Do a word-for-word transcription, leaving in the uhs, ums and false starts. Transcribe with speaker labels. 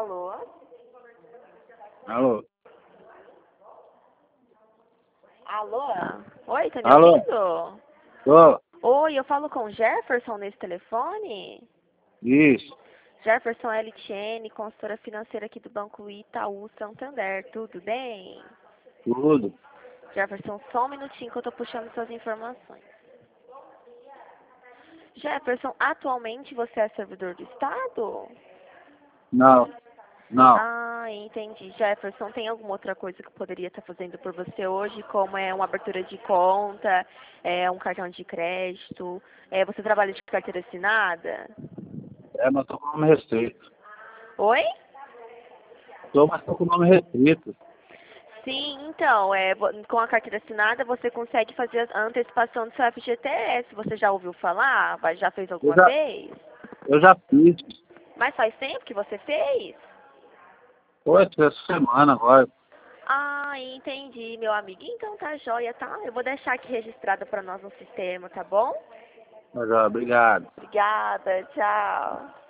Speaker 1: Alô?
Speaker 2: Alô?
Speaker 1: Alô? Oi, tá me
Speaker 2: Alô?
Speaker 1: ouvindo?
Speaker 2: Tô.
Speaker 1: Oi, eu falo com o Jefferson nesse telefone?
Speaker 2: Isso.
Speaker 1: Jefferson L T N, consultora financeira aqui do Banco Itaú Santander, tudo bem?
Speaker 2: Tudo.
Speaker 1: Jefferson, só um minutinho que eu tô puxando suas informações. Jefferson, atualmente você é servidor do Estado?
Speaker 2: Não. Não.
Speaker 1: Ah, entendi. Jefferson, tem alguma outra coisa que eu poderia estar fazendo por você hoje, como é uma abertura de conta, é um cartão de crédito? É, você trabalha de carteira assinada?
Speaker 2: É, mas tô com o nome restrito.
Speaker 1: Oi?
Speaker 2: Tô, mas tô com o nome restrito.
Speaker 1: Sim, então, é, vo- com a carteira assinada você consegue fazer a antecipação do seu F G T S. Você já ouviu falar? Vai- Já fez
Speaker 2: Eu
Speaker 1: alguma
Speaker 2: já,
Speaker 1: vez?
Speaker 2: eu já fiz.
Speaker 1: Mas faz tempo que você fez?
Speaker 2: Foi essa semana agora.
Speaker 1: Ah, entendi, meu amigo. Então tá joia, tá? Eu vou deixar aqui registrado para nós no sistema, tá bom?
Speaker 2: Mas, ó, obrigado.
Speaker 1: Obrigada, tchau.